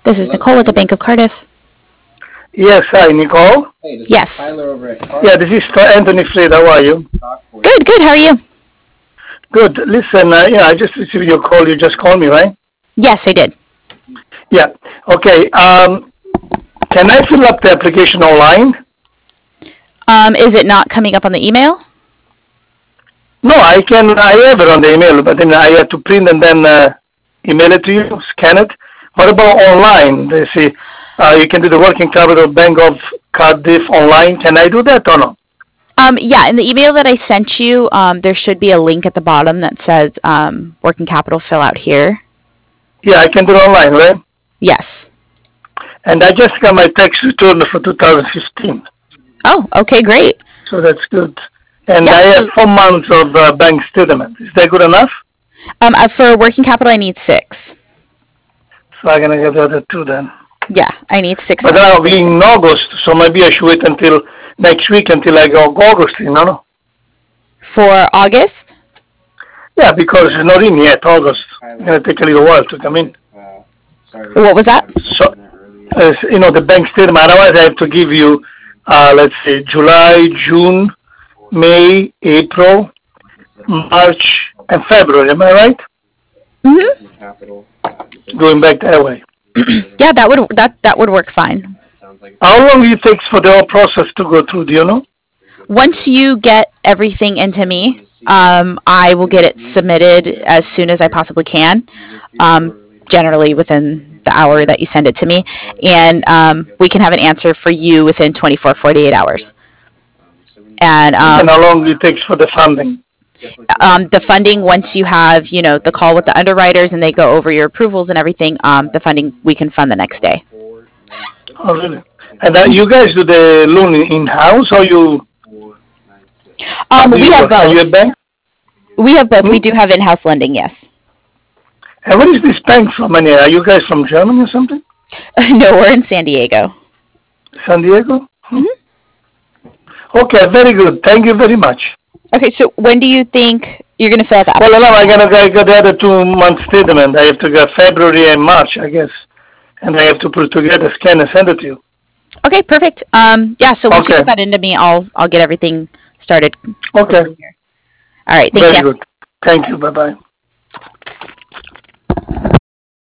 This is Nicole with the Bank of Cardiff. Yes, hi, Nicole. Yes. Yeah, this is Anthony Fried. How are you? Good, good. How are you? Good. Listen, I just received your call. You just called me, right? Yes, I did. Yeah. Okay. Can I fill up the application online? Is it not coming up on the email? No, I can. I have it on the email, but then I have to print and then email it to you, scan it. What about online? They say you can do the working capital Bank of Cardiff online. Can I do that or no? Yeah, in the email that I sent you, there should be a link at the bottom that says working capital fill out here. Yeah, I can do it online, right? Yes. And I just got my tax return for 2015. Oh, okay, great. So that's good. And Yeah, I have so 4 months of bank statement. Is that good enough? for working capital, I need 6. So I'm gonna get the other two then. Yeah, I need 6 But months now worth. we're in August, so maybe I should wait until next week until I go August, No? For August? Yeah, because it's not in yet, August. It's gonna take a little while to come in. What was that? So, the bank statement. Otherwise, I have to give you, let's say, July, June, May, April, March, and February. Am I right? Mm-hmm. Going back that way. Yeah, that would work fine. How long it takes for the whole process to go through? Do you know? Once you get everything into me, I will get it submitted as soon as I possibly can. Generally within the hour that you send it to me, and we can have an answer for you within 48 hours. And And how long it takes for the funding? the funding, once you have, the call with the underwriters and they go over your approvals and everything, the funding we can fund the next day. Oh, really? And you guys do the loan in house or you? Do We you have are you a both. bank? We have both. Hmm? We do have in-house lending, yes. And where is this bank from? And are you guys from Germany or something? No, we're in San Diego. San Diego? Hmm. Okay, very good. Thank you very much. Okay, so when do you think you're going to fill out the Well, now application? I'm gonna get the other 2 month statement. I have to get February and March, I guess, and I have to put together, scan, and send it to you. Okay, perfect. Yeah, so once you Okay. get that into me, I'll get everything started Okay. quickly here. All right, thanks, Very Sam. good. Thank you. Bye bye.